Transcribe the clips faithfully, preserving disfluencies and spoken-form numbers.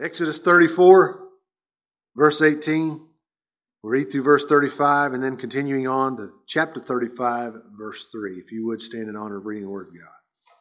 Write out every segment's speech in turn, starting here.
Exodus thirty-four, verse eighteen. We'll read through verse thirty-five and then continuing on to chapter thirty-five, verse three. If you would stand in honor of reading the Word of God.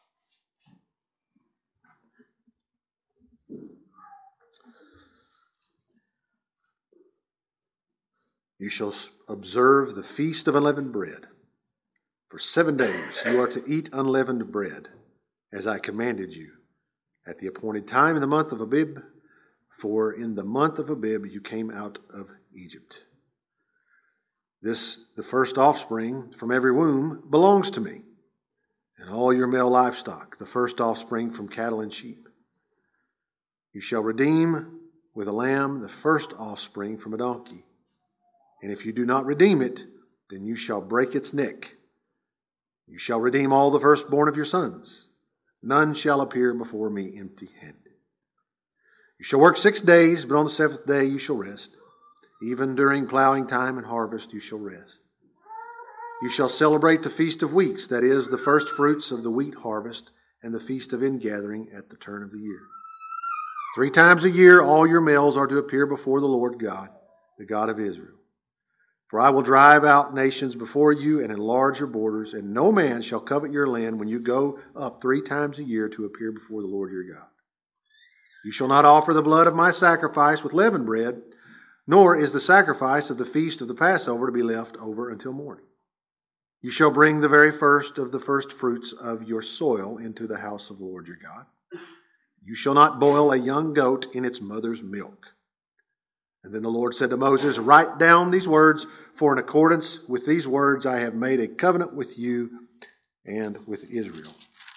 You shall observe the feast of unleavened bread. For seven days you are to eat unleavened bread, as I commanded you, at the appointed time in the month of Abib, for in the month of Abib you came out of Egypt. This, the first offspring from every womb, belongs to me, and all your male livestock, the first offspring from cattle and sheep. You shall redeem with a lamb the first offspring from a donkey. And if you do not redeem it, then you shall break its neck. You shall redeem all the firstborn of your sons. None shall appear before me empty-handed. You shall work six days, but on the seventh day you shall rest. Even during plowing time and harvest you shall rest. You shall celebrate the Feast of Weeks, that is, the first fruits of the wheat harvest, and the Feast of Ingathering at the turn of the year. Three times a year all your males are to appear before the Lord God, the God of Israel. For I will drive out nations before you and enlarge your borders, and no man shall covet your land when you go up three times a year to appear before the Lord your God. You shall not offer the blood of my sacrifice with leavened bread, nor is the sacrifice of the feast of the Passover to be left over until morning. You shall bring the very first of the first fruits of your soil into the house of the Lord your God. You shall not boil a young goat in its mother's milk. And then the Lord said to Moses, write down these words, for in accordance with these words I have made a covenant with you and with Israel.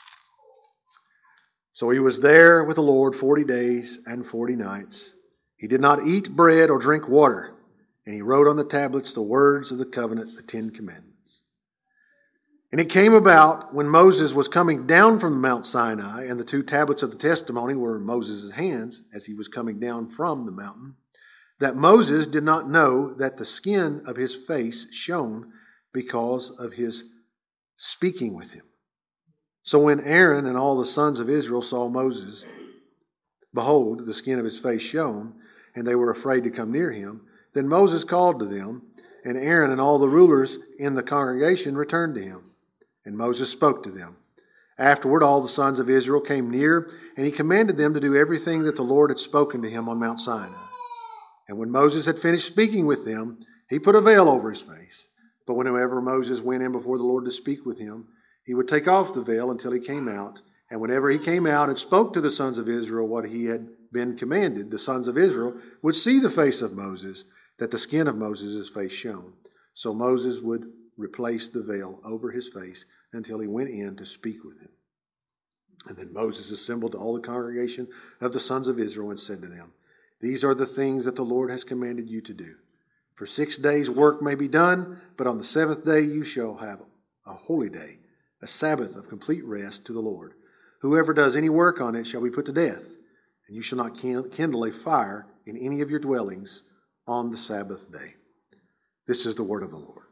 So he was there with the Lord forty days and forty nights. He did not eat bread or drink water, and he wrote on the tablets the words of the covenant, the Ten Commandments. And it came about when Moses was coming down from Mount Sinai, and the two tablets of the testimony were in Moses' hands as he was coming down from the mountain, that Moses did not know that the skin of his face shone because of his speaking with him. So when Aaron and all the sons of Israel saw Moses, behold, the skin of his face shone, and they were afraid to come near him, then Moses called to them, and Aaron and all the rulers in the congregation returned to him. And Moses spoke to them. Afterward, all the sons of Israel came near, and he commanded them to do everything that the Lord had spoken to him on Mount Sinai. And when Moses had finished speaking with them, he put a veil over his face. But whenever Moses went in before the Lord to speak with him, he would take off the veil until he came out. And whenever he came out and spoke to the sons of Israel what he had been commanded, the sons of Israel would see the face of Moses, that the skin of Moses' face shone. So Moses would replace the veil over his face until he went in to speak with him. And then Moses assembled all the congregation of the sons of Israel and said to them, these are the things that the Lord has commanded you to do. For six days work may be done, but on the seventh day you shall have a holy day, a Sabbath of complete rest to the Lord. Whoever does any work on it shall be put to death, and you shall not kindle a fire in any of your dwellings on the Sabbath day. This is the word of the Lord.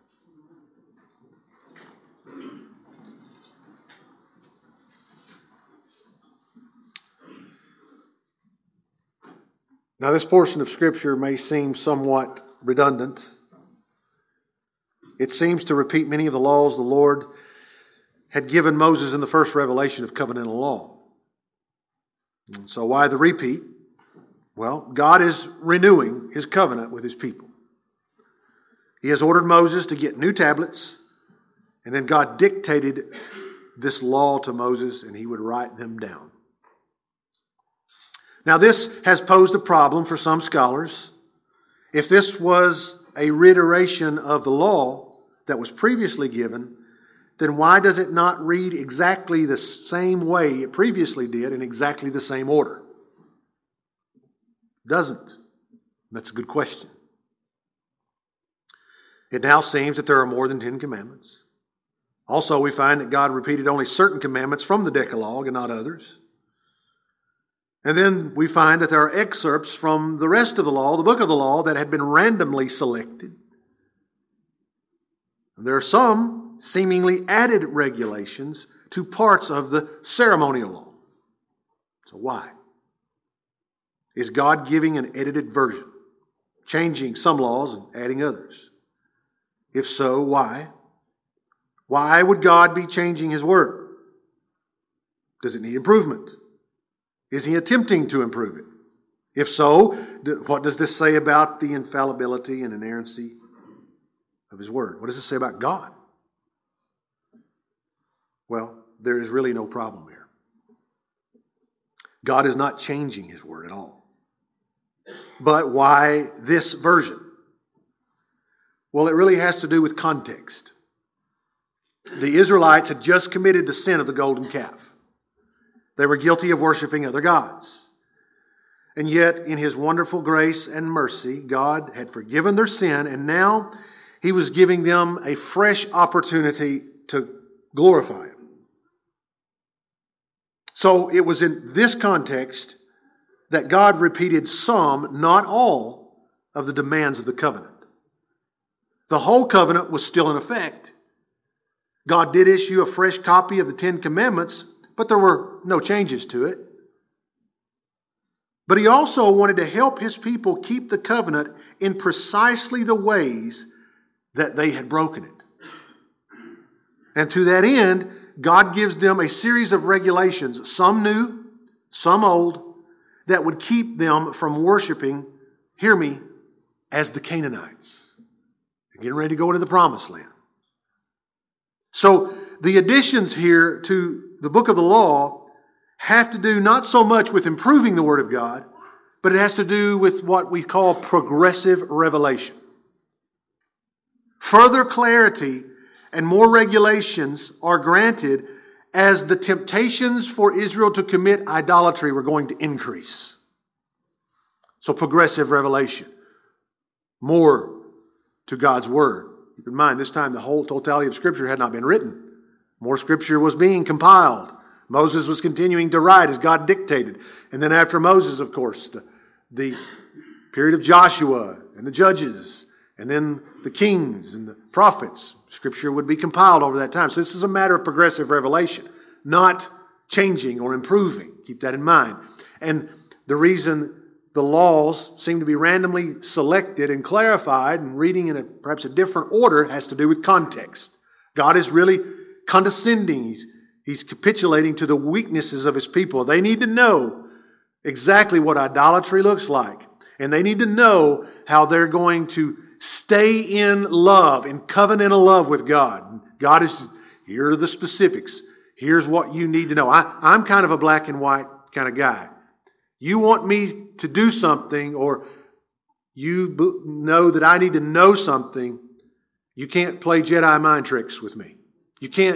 Now, this portion of Scripture may seem somewhat redundant. It seems to repeat many of the laws the Lord had given Moses in the first revelation of covenantal law. And so why the repeat? Well, God is renewing his covenant with his people. He has ordered Moses to get new tablets, and then God dictated this law to Moses, and he would write them down. Now, this has posed a problem for some scholars. If this was a reiteration of the law that was previously given, then why does it not read exactly the same way it previously did in exactly the same order? It doesn't. That's a good question. It now seems that there are more than ten commandments. Also, we find that God repeated only certain commandments from the Decalogue and not others. And then we find that there are excerpts from the rest of the law, the book of the law, that had been randomly selected. And there are some seemingly added regulations to parts of the ceremonial law. So why? Is God giving an edited version, changing some laws and adding others? If so, why? Why would God be changing His Word? Does it need improvement? Is He attempting to improve it? If so, what does this say about the infallibility and inerrancy of His Word? What does it say about God? Well, there is really no problem here. God is not changing His Word at all. But why this version? Well, it really has to do with context. The Israelites had just committed the sin of the golden calf. They were guilty of worshiping other gods. And yet, in His wonderful grace and mercy, God had forgiven their sin, and now He was giving them a fresh opportunity to glorify Him. So it was in this context that God repeated some, not all, of the demands of the covenant. The whole covenant was still in effect. God did issue a fresh copy of the Ten Commandments, but there were no changes to it. But He also wanted to help His people keep the covenant in precisely the ways that they had broken it. And to that end, God gives them a series of regulations, some new, some old, that would keep them from worshiping, hear me, as the Canaanites. They're getting ready to go into the Promised Land. So the additions here to the book of the law have to do not so much with improving the Word of God, but it has to do with what we call progressive revelation. Further clarity and more regulations are granted as the temptations for Israel to commit idolatry were going to increase. So progressive revelation. More to God's Word. Keep in mind, this time the whole totality of Scripture had not been written. More Scripture was being compiled. Moses was continuing to write as God dictated. And then after Moses, of course, the, the period of Joshua and the Judges, and then the kings and the prophets. Scripture would be compiled over that time. So this is a matter of progressive revelation, not changing or improving. Keep that in mind. And the reason the laws seem to be randomly selected and clarified and reading in a perhaps a different order has to do with context. God is really condescending. He's, he's capitulating to the weaknesses of His people. They need to know exactly what idolatry looks like. And they need to know how they're going to stay in love, in covenantal love with God. God is, here are the specifics. Here's what you need to know. I, I'm kind of a black and white kind of guy. You want me to do something, or you know that I need to know something, you can't play Jedi mind tricks with me. You can't,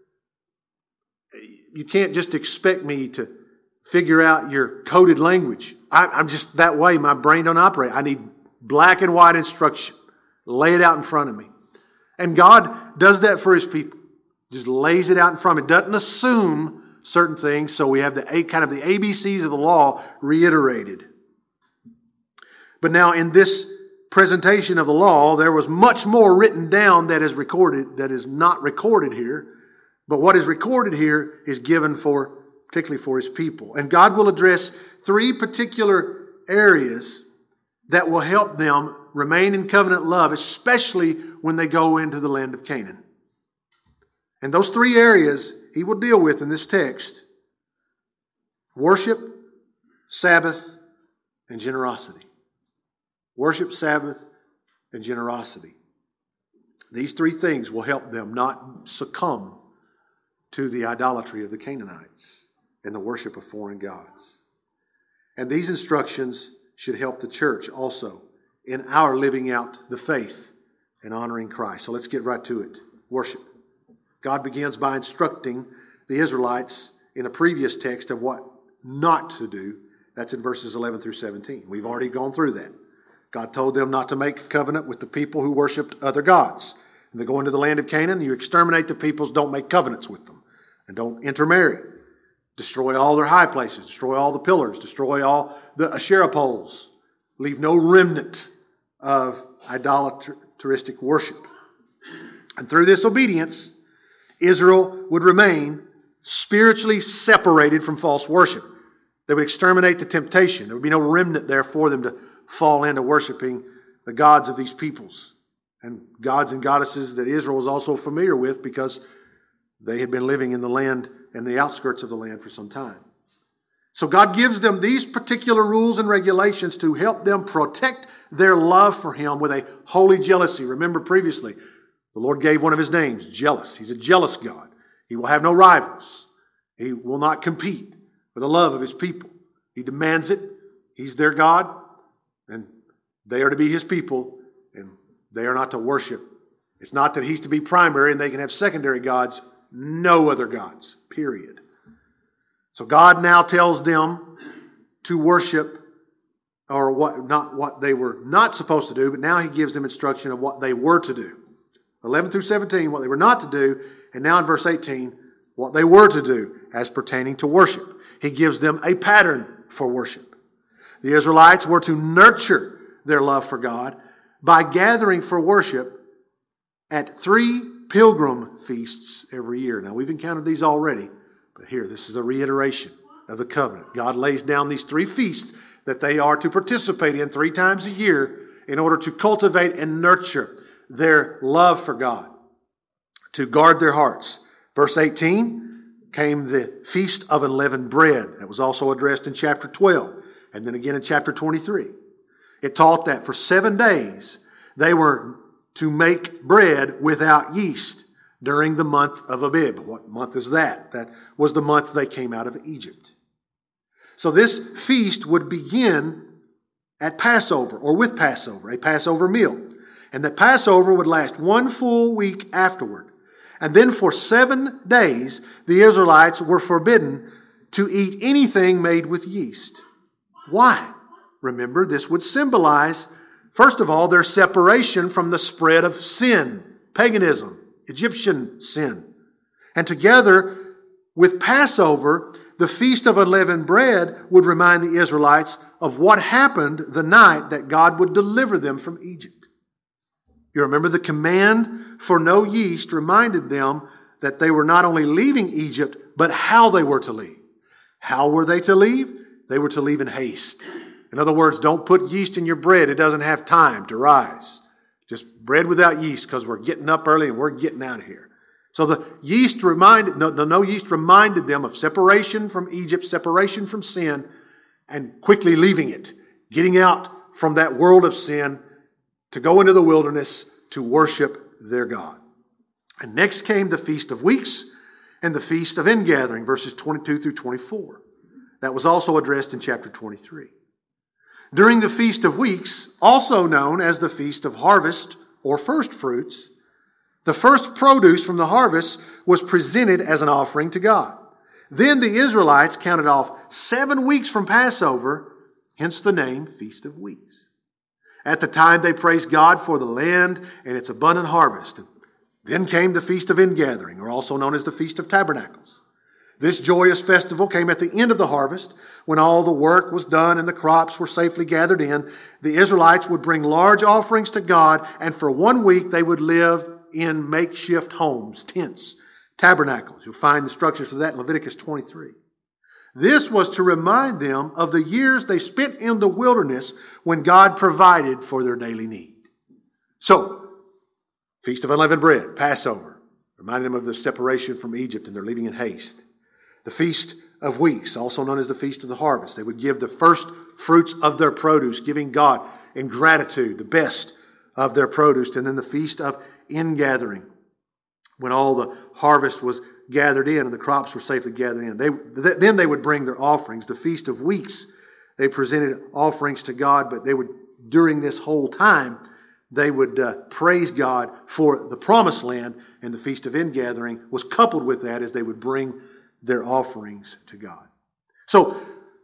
you can't just expect me to figure out your coded language. I, I'm just that way. My brain don't operate. I need black and white instruction. Lay it out in front of me. And God does that for His people. Just lays it out in front of me. Doesn't assume certain things. So we have the a kind of the A B Cs of the law reiterated. But now in this presentation of the law, there was much more written down that is recorded, that is not recorded here. But what is recorded here is given for, particularly for His people. And God will address three particular areas that will help them remain in covenant love, especially when they go into the land of Canaan. And those three areas He will deal with in this text: worship, Sabbath, and generosity. Worship, Sabbath, and generosity. These three things will help them not succumb to the idolatry of the Canaanites and the worship of foreign gods. And these instructions should help the church also in our living out the faith and honoring Christ. So let's get right to it. Worship. God begins by instructing the Israelites in a previous text of what not to do. That's in verses eleven through seventeen. We've already gone through that. God told them not to make a covenant with the people who worshiped other gods. And they go into the land of Canaan, you exterminate the peoples, don't make covenants with them, and don't intermarry. Destroy all their high places, destroy all the pillars, destroy all the Asherah poles. Leave no remnant of idolatristic worship. And through this obedience, Israel would remain spiritually separated from false worship. They would exterminate the temptation. There would be no remnant there for them to fall into worshiping the gods of these peoples and gods and goddesses that Israel was also familiar with because they had been living in the land and the outskirts of the land for some time. So God gives them these particular rules and regulations to help them protect their love for Him with a holy jealousy. Remember previously, the Lord gave one of His names, jealous. He's a jealous God. He will have no rivals. He will not compete for the love of His people. He demands it. He's their God, and they are to be His people, and they are not to worship. It's not that He's to be primary and they can have secondary gods. No other gods, period. So God now tells them to worship, or what not what they were not supposed to do, but now He gives them instruction of what they were to do. eleven through seventeen, what they were not to do, and now in verse eighteen, what they were to do as pertaining to worship. He gives them a pattern for worship. The Israelites were to nurture their love for God by gathering for worship at three pilgrim feasts every year. Now, we've encountered these already, but here, this is a reiteration of the covenant. God lays down these three feasts that they are to participate in three times a year in order to cultivate and nurture their love for God, to guard their hearts. Verse eighteen came the Feast of Unleavened Bread. That was also addressed in chapter twelve, and then again in chapter twenty-three. It taught that for seven days they were to make bread without yeast during the month of Abib. What month is that? That was the month they came out of Egypt. So this feast would begin at Passover, or with Passover, a Passover meal. And the Passover would last one full week afterward. And then for seven days, the Israelites were forbidden to eat anything made with yeast. Why? Remember, this would symbolize, first of all, their separation from the spread of sin, paganism, Egyptian sin. And together with Passover, the Feast of Unleavened Bread would remind the Israelites of what happened the night that God would deliver them from Egypt. You remember the command for no yeast reminded them that they were not only leaving Egypt, but how they were to leave. How were they to leave? They were to leave in haste. In other words, don't put yeast in your bread. It doesn't have time to rise. Just bread without yeast because we're getting up early and we're getting out of here. So the yeast reminded, no, the no yeast reminded them of separation from Egypt, separation from sin, and quickly leaving it, getting out from that world of sin to go into the wilderness to worship their God. And next came the Feast of Weeks and the Feast of Ingathering, verses twenty-two through twenty-four. That was also addressed in chapter twenty-three. During the Feast of Weeks, also known as the Feast of Harvest or First Fruits, the first produce from the harvest was presented as an offering to God. Then the Israelites counted off seven weeks from Passover, hence the name Feast of Weeks. At the time, they praised God for the land and its abundant harvest. Then came the Feast of Ingathering, or also known as the Feast of Tabernacles. This joyous festival came at the end of the harvest, when all the work was done and the crops were safely gathered in. The Israelites would bring large offerings to God, and for one week they would live in makeshift homes, tents, tabernacles. You'll find instructions for that in Leviticus twenty-three. This was to remind them of the years they spent in the wilderness when God provided for their daily need. So, Feast of Unleavened Bread, Passover, reminding them of the separation from Egypt and their leaving in haste. The Feast of Weeks, also known as the Feast of the Harvest. They would give the first fruits of their produce, giving God in gratitude the best of their produce. And then the Feast of Ingathering, when all the harvest was gathered in and the crops were safely gathered in. They, th- then they would bring their offerings. The Feast of Weeks, they presented offerings to God, but they would, during this whole time, they would uh, praise God for the promised land, and the Feast of Ingathering was coupled with that as they would bring their offerings to God. So,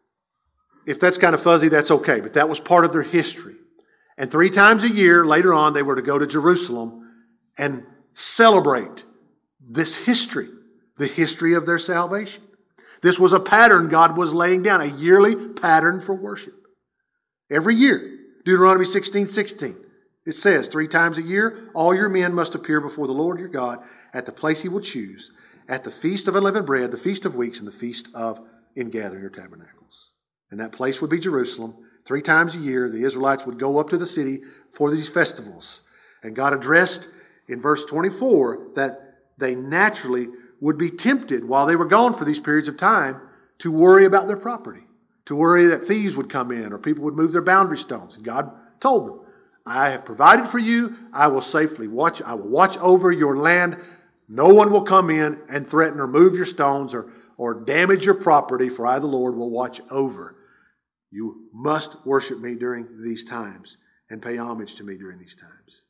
if that's kind of fuzzy, that's okay, but that was part of their history. And three times a year, later on, they were to go to Jerusalem and celebrate this history, the history of their salvation. This was a pattern God was laying down, a yearly pattern for worship. Every year, Deuteronomy sixteen sixteen, it says, three times a year, all your men must appear before the Lord your God at the place He will choose, at the Feast of Unleavened Bread, the Feast of Weeks, and the Feast of Ingathering or Tabernacles. and that place would be Jerusalem. Three times a year, the Israelites would go up to the city for these festivals. And God addressed in verse twenty-four that they naturally would be tempted while they were gone for these periods of time to worry about their property, to worry that thieves would come in or people would move their boundary stones. And God told them, I have provided for you. I will safely watch. I will watch over your land. No one will come in and threaten or move your stones or, or damage your property, for I, the Lord, will watch over. You must worship me during these times and pay homage to me during these times.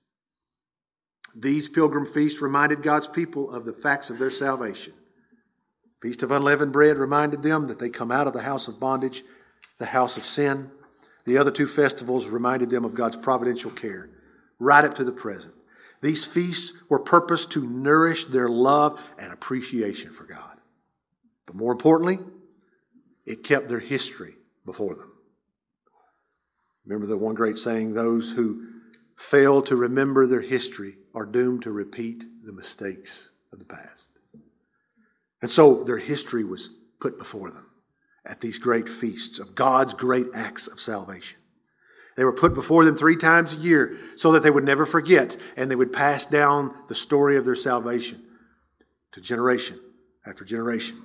These pilgrim feasts reminded God's people of the facts of their salvation. Feast of Unleavened Bread reminded them that they come out of the house of bondage, the house of sin. The other two festivals reminded them of God's providential care, right up to the present. These feasts were purposed to nourish their love and appreciation for God. But more importantly, it kept their history before them. Remember the one great saying, those who fail to remember their history are doomed to repeat the mistakes of the past. And so their history was put before them at these great feasts of God's great acts of salvation. They were put before them three times a year so that they would never forget, and they would pass down the story of their salvation to generation after generation.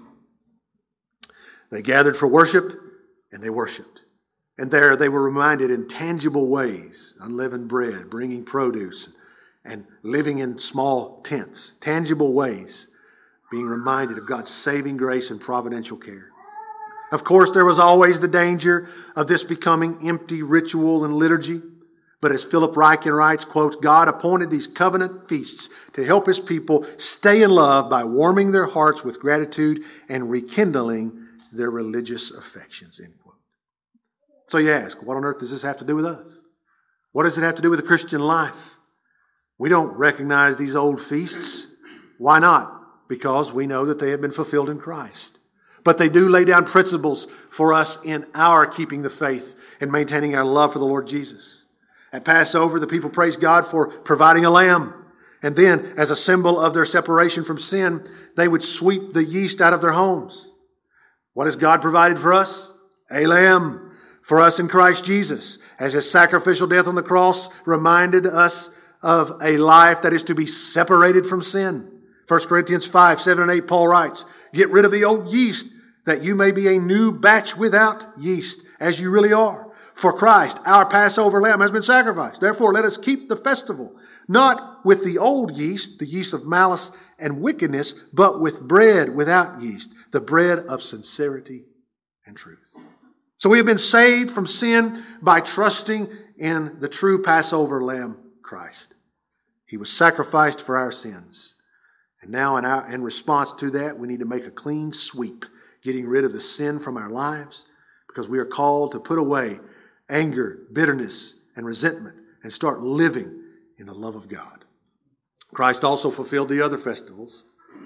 They gathered for worship, and they worshiped. And there they were reminded in tangible ways, unleavened bread, bringing produce, and living in small tents, tangible ways, being reminded of God's saving grace and providential care. Of course, there was always the danger of this becoming empty ritual and liturgy. But as Philip Ryken writes, quote, God appointed these covenant feasts to help his people stay in love by warming their hearts with gratitude and rekindling their religious affections, end quote. So you ask, what on earth does this have to do with us? What does it have to do with the Christian life? We don't recognize these old feasts. Why not? Because we know that they have been fulfilled in Christ. But they do lay down principles for us in our keeping the faith and maintaining our love for the Lord Jesus. At Passover, the people praised God for providing a lamb. And then, as a symbol of their separation from sin, they would sweep the yeast out of their homes. What has God provided for us? A lamb for us in Christ Jesus, as his sacrificial death on the cross reminded us of a life that is to be separated from sin. First Corinthians five, seven and eight, Paul writes, get rid of the old yeast that you may be a new batch without yeast, as you really are. For Christ, our Passover lamb, has been sacrificed. Therefore, let us keep the festival, not with the old yeast, the yeast of malice and wickedness, but with bread without yeast, the bread of sincerity and truth. So we have been saved from sin by trusting in the true Passover lamb, Christ. He was sacrificed for our sins. And now in, our, in response to that, we need to make a clean sweep, getting rid of the sin from our lives, because we are called to put away anger, bitterness, and resentment and start living in the love of God. Christ also fulfilled the other festivals.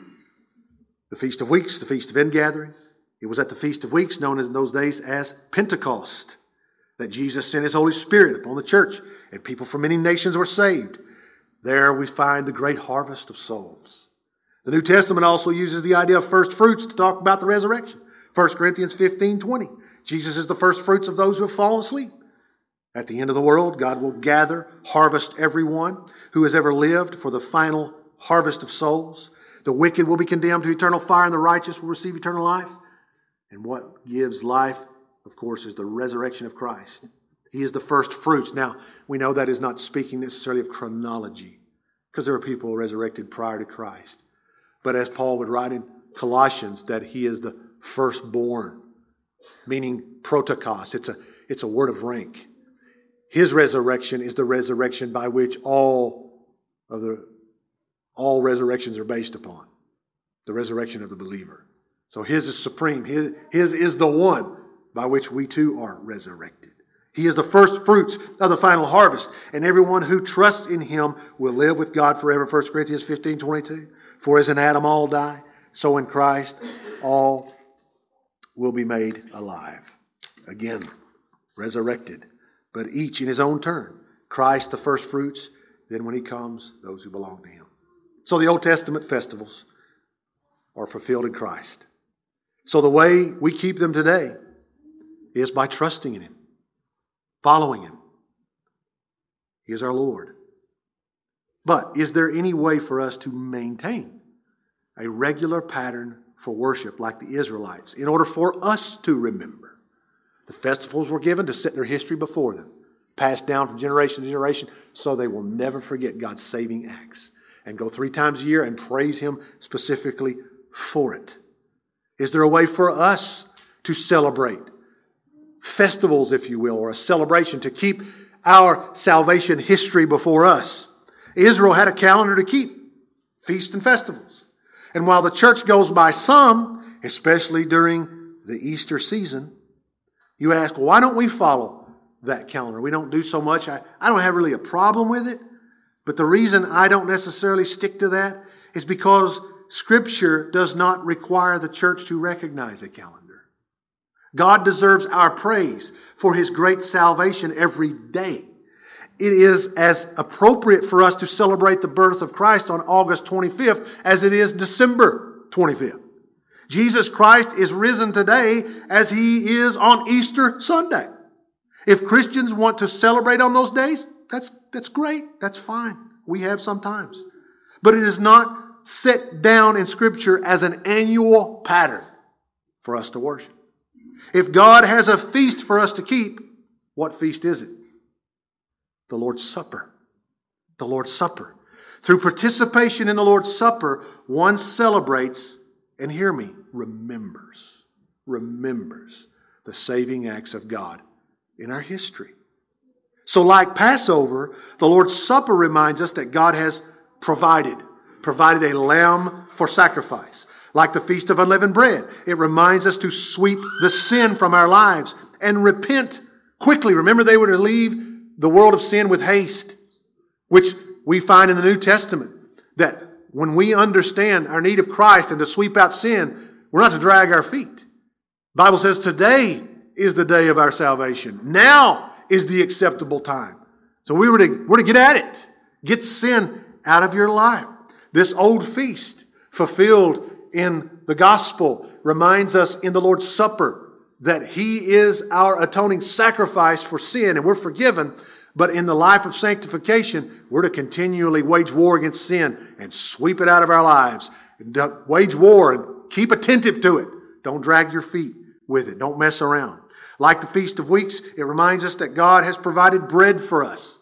The Feast of Weeks, the Feast of Ingathering. It was at the Feast of Weeks, known in those days as Pentecost, that Jesus sent his Holy Spirit upon the church, and people from many nations were saved. There we find the great harvest of souls. The New Testament also uses the idea of first fruits to talk about the resurrection. First Corinthians fifteen twenty. Jesus is the first fruits of those who have fallen asleep. At the end of the world, God will gather, harvest everyone who has ever lived for the final harvest of souls. The wicked will be condemned to eternal fire, and the righteous will receive eternal life. And what gives life, of course, is the resurrection of Christ. He is the first fruits. Now, we know that is not speaking necessarily of chronology, because there are people resurrected prior to Christ. But as Paul would write in Colossians, that he is the firstborn, meaning protokos. It's a, it's a word of rank. His resurrection is the resurrection by which all of the all resurrections are based upon. The resurrection of the believer. So his is supreme. His, his is the one by which we too are resurrected. He is the first fruits of the final harvest. And everyone who trusts in him will live with God forever. First Corinthians fifteen twenty-two. For as in Adam all die, so in Christ all will be made alive. Again, resurrected. But each in his own turn. Christ the first fruits, then when he comes, those who belong to him. So the Old Testament festivals are fulfilled in Christ. So the way we keep them today is by trusting in Him, following Him. He is our Lord. But is there any way for us to maintain a regular pattern for worship like the Israelites in order for us to remember? The festivals were given to set their history before them, passed down from generation to generation, so they will never forget God's saving acts and go three times a year and praise Him specifically for it. Is there a way for us to celebrate festivals, if you will, or a celebration to keep our salvation history before us? Israel had a calendar to keep, feasts and festivals. And while the church goes by some, especially during the Easter season, you ask, well, why don't we follow that calendar? We don't do so much. I, I don't have really a problem with it. But the reason I don't necessarily stick to that is because Scripture does not require the church to recognize a calendar. God deserves our praise for His great salvation every day. It is as appropriate for us to celebrate the birth of Christ on August twenty-fifth as it is December twenty-fifth. Jesus Christ is risen today as He is on Easter Sunday. If Christians want to celebrate on those days, that's, that's great. That's fine. We have sometimes. But it is not set down in Scripture as an annual pattern for us to worship. If God has a feast for us to keep, what feast is it? The Lord's Supper. The Lord's Supper. Through participation in the Lord's Supper, one celebrates, and hear me, remembers, remembers the saving acts of God in our history. So like Passover, the Lord's Supper reminds us that God has provided, provided a lamb for sacrifice. Like the Feast of Unleavened Bread, it reminds us to sweep the sin from our lives and repent quickly. Remember, they were to leave the world of sin with haste, which we find in the New Testament, that when we understand our need of Christ and to sweep out sin, we're not to drag our feet. The Bible says today is the day of our salvation. Now is the acceptable time. So we were to, we're to get at it. Get sin out of your life. This old feast fulfilled in the gospel reminds us in the Lord's Supper that He is our atoning sacrifice for sin and we're forgiven. But in the life of sanctification, we're to continually wage war against sin and sweep it out of our lives. Wage war and keep attentive to it. Don't drag your feet with it. Don't mess around. Like the Feast of Weeks, it reminds us that God has provided bread for us.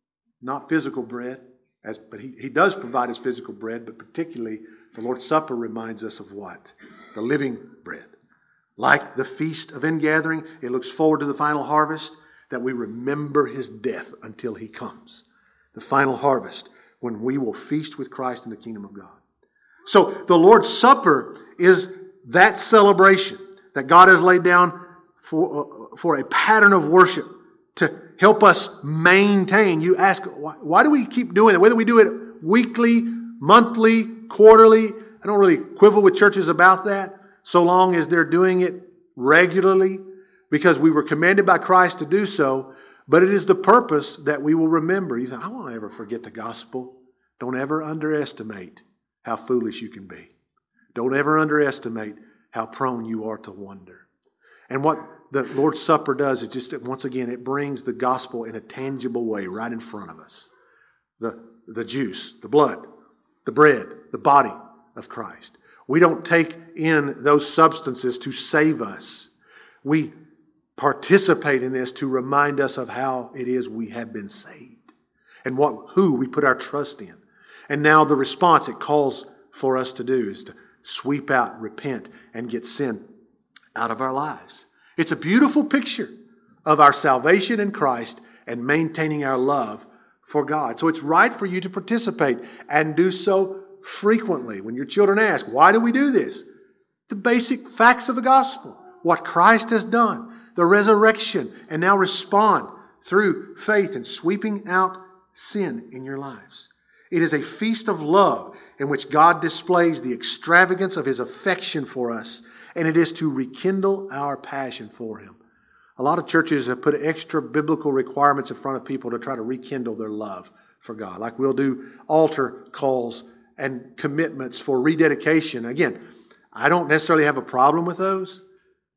Not physical bread, as, but he, he does provide us physical bread, but particularly the Lord's Supper reminds us of what? The living bread. Like the Feast of Ingathering, it looks forward to the final harvest, that we remember His death until He comes. The final harvest, when we will feast with Christ in the kingdom of God. So the Lord's Supper is that celebration that God has laid down for, uh, for a pattern of worship to help us maintain. You ask, why, why do we keep doing it? Whether we do it weekly, monthly, quarterly, I don't really quibble with churches about that, so long as they're doing it regularly, because we were commanded by Christ to do so, but it is the purpose that we will remember. You think, I won't ever forget the gospel. Don't ever underestimate how foolish you can be. Don't ever underestimate how prone you are to wonder. And what the Lord's Supper does is just, once again, it brings the gospel in a tangible way right in front of us. The, the juice, the blood, the bread, the body of Christ. We don't take in those substances to save us. We participate in this to remind us of how it is we have been saved and what who we put our trust in. And now the response it calls for us to do is to sweep out, repent, and get sin out of our lives. It's a beautiful picture of our salvation in Christ and maintaining our love for God. So it's right for you to participate and do so frequently. When your children ask, why do we do this? The basic facts of the gospel, what Christ has done, the resurrection, and now respond through faith and sweeping out sin in your lives. It is a feast of love in which God displays the extravagance of His affection for us, and it is to rekindle our passion for Him. A lot of churches have put extra biblical requirements in front of people to try to rekindle their love for God. Like we'll do altar calls and commitments for rededication. Again, I don't necessarily have a problem with those,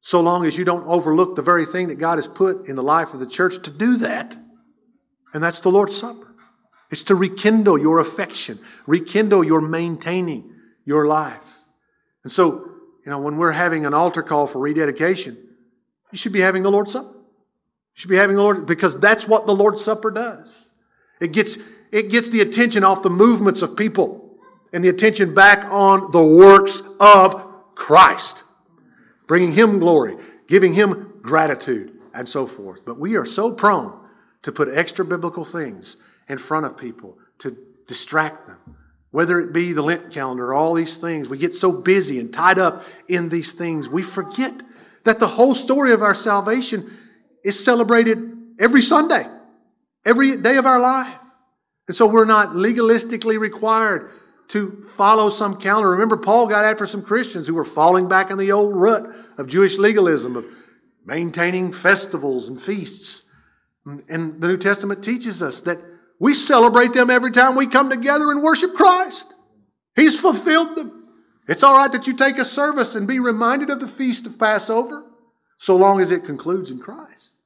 so long as you don't overlook the very thing that God has put in the life of the church to do that, and that's the Lord's Supper. It's to rekindle your affection, rekindle your maintaining your life. And so, you know, when we're having an altar call for rededication, you should be having the Lord's Supper. You should be having the Lord, because that's what the Lord's Supper does. It gets, it gets the attention off the movements of people and the attention back on the works of Christ, bringing Him glory, giving Him gratitude, and so forth. But we are so prone to put extra biblical things in front of people to distract them. Whether it be the Lent calendar or all these things, we get so busy and tied up in these things, we forget that the whole story of our salvation is celebrated every Sunday, every day of our life. And so we're not legalistically required to follow some calendar. Remember, Paul got after some Christians who were falling back in the old rut of Jewish legalism, of maintaining festivals and feasts. And the New Testament teaches us that we celebrate them every time we come together and worship Christ. He's fulfilled them. It's all right that you take a service and be reminded of the feast of Passover, so long as it concludes in Christ.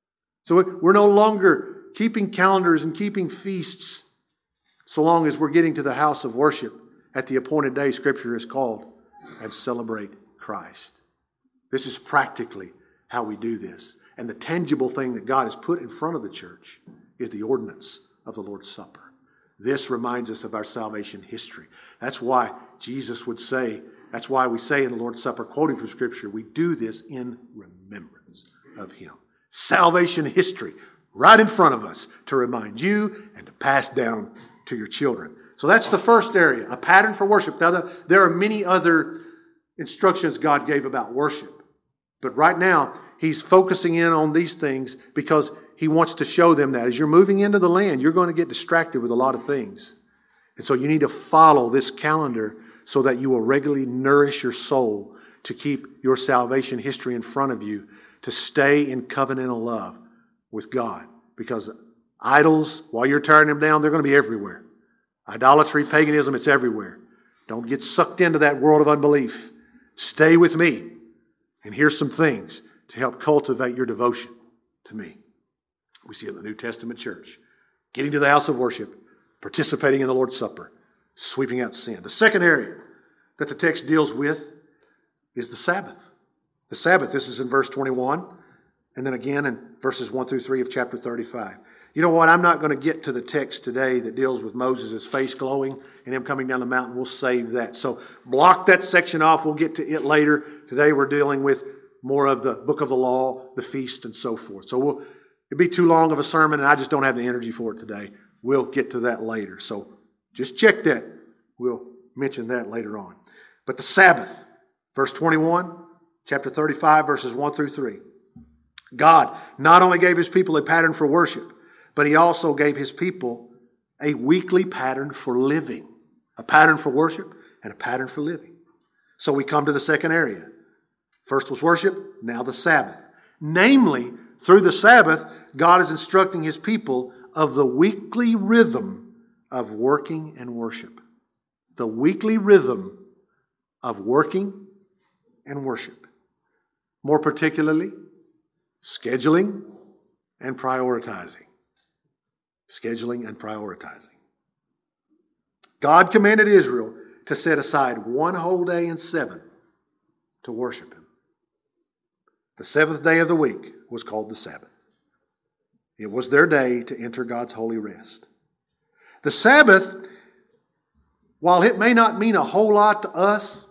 So we're no longer keeping calendars and keeping feasts, so long as we're getting to the house of worship at the appointed day Scripture is called, and celebrate Christ. This is practically how we do this. And the tangible thing that God has put in front of the church is the ordinance of the Lord's Supper. This reminds us of our salvation history. That's why Jesus would say, that's why we say in the Lord's Supper, quoting from Scripture, we do this in remembrance of Him. Salvation history right in front of us to remind you and to pass down to your children. So that's the first area, a pattern for worship. Now, there are many other instructions God gave about worship. But right now, He's focusing in on these things because He wants to show them that. As you're moving into the land, you're going to get distracted with a lot of things. And so you need to follow this calendar so that you will regularly nourish your soul to keep your salvation history in front of you, to stay in covenantal love with God. Because idols, while you're tearing them down, they're going to be everywhere. Idolatry, paganism, it's everywhere. Don't get sucked into that world of unbelief. Stay with me. And here's some things to help cultivate your devotion to me. We see it in the New Testament church. Getting to the house of worship, participating in the Lord's Supper, sweeping out sin. The second area that the text deals with is the Sabbath. The Sabbath, this is in verse twenty-one, and then again in verses one through three of chapter thirty-five. You know what? I'm not going to get to the text today that deals with Moses' face glowing and him coming down the mountain. We'll save that. So block that section off. We'll get to it later. Today we're dealing with more of the book of the law, the feast, and so forth. So we'll, it'd be too long of a sermon, and I just don't have the energy for it today. We'll get to that later. So just check that. We'll mention that later on. But the Sabbath, verse twenty-one, chapter thirty-five, verses one through three. God not only gave His people a pattern for worship, but He also gave His people a weekly pattern for living. A pattern for worship and a pattern for living. So we come to the second area. First was worship, now the Sabbath. Namely, through the Sabbath, God is instructing His people of the weekly rhythm of working and worship. The weekly rhythm of working and worship. More particularly, scheduling and prioritizing. Scheduling and prioritizing. God commanded Israel to set aside one whole day in seven to worship Him. The seventh day of the week was called the Sabbath. It was their day to enter God's holy rest. The Sabbath, while it may not mean a whole lot to us,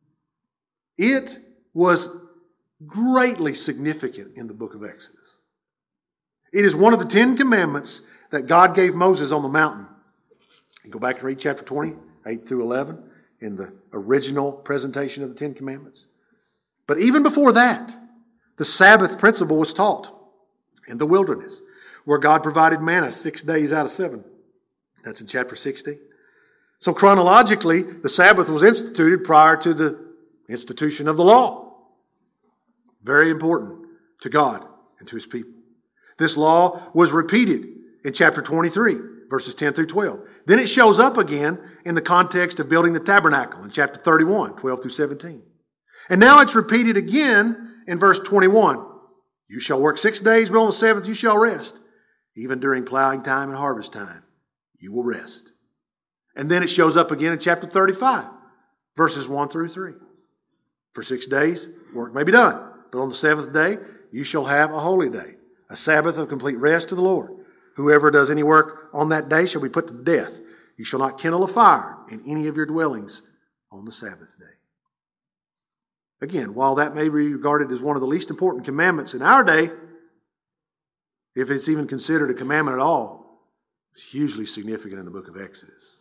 it was greatly significant in the book of Exodus. It is one of the Ten Commandments that God gave Moses on the mountain. You go back and read chapter twenty, eight through eleven, in the original presentation of the Ten Commandments. But even before that, the Sabbath principle was taught in the wilderness, where God provided manna six days out of seven. That's in chapter sixteen. So chronologically, the Sabbath was instituted prior to the institution of the law. Very important to God and to His people. This law was repeated in chapter twenty-three, verses ten through twelve. Then it shows up again in the context of building the tabernacle in chapter thirty-one, twelve through seventeen. And now it's repeated again in verse twenty-one, you shall work six days, but on the seventh you shall rest. Even during plowing time and harvest time, you will rest. And then it shows up again in chapter thirty-five, verses one through three. For six days, work may be done, but on the seventh day, you shall have a holy day, a Sabbath of complete rest to the Lord. Whoever does any work on that day shall be put to death. You shall not kindle a fire in any of your dwellings on the Sabbath day. Again, while that may be regarded as one of the least important commandments in our day, if it's even considered a commandment at all, it's hugely significant in the book of Exodus.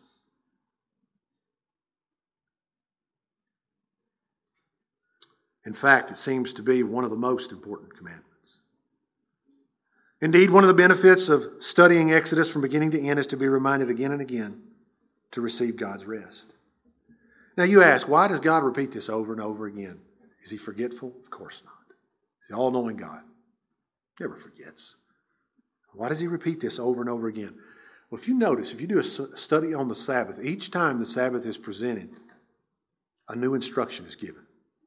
In fact, it seems to be one of the most important commandments. Indeed, one of the benefits of studying Exodus from beginning to end is to be reminded again and again to receive God's rest. Now you ask, why does God repeat this over and over again? Is he forgetful? Of course not. He's the all-knowing God. Never forgets. Why does he repeat this over and over again? Well, if you notice, if you do a study on the Sabbath, each time the Sabbath is presented, a new instruction is given.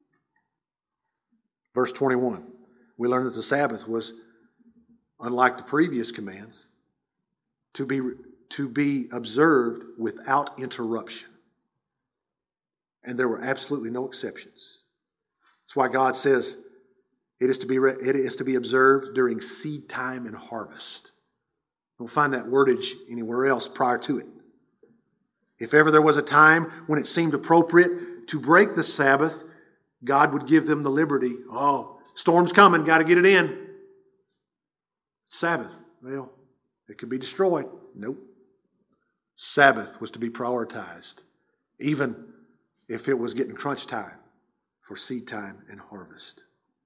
Verse twenty-one, we learn that the Sabbath was, unlike the previous commands, to be, to be observed without interruption. And there were absolutely no exceptions. That's why God says it is to be, it is to be observed during seed time and harvest. We'll find that wordage anywhere else prior to it. If ever there was a time when it seemed appropriate to break the Sabbath, God would give them the liberty. Oh, storm's coming, got to get it in. Sabbath, well, it could be destroyed. Nope. Sabbath was to be prioritized, even if it was getting crunch time for seed time and harvest.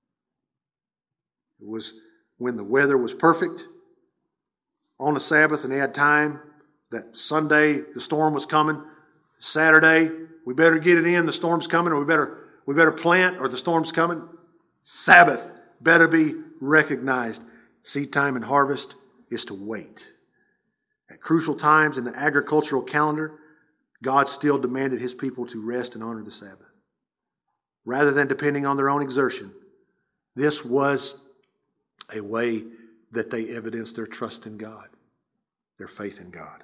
It was when the weather was perfect on the Sabbath and they had time. That Sunday, the storm was coming. Saturday, we better get it in. The storm's coming, or we better we better plant, or the storm's coming. Sabbath better be recognized. Seed time and harvest is to wait. At crucial times in the agricultural calendar, God still demanded his people to rest and honor the Sabbath. Rather than depending on their own exertion, this was a way that they evidenced their trust in God, their faith in God.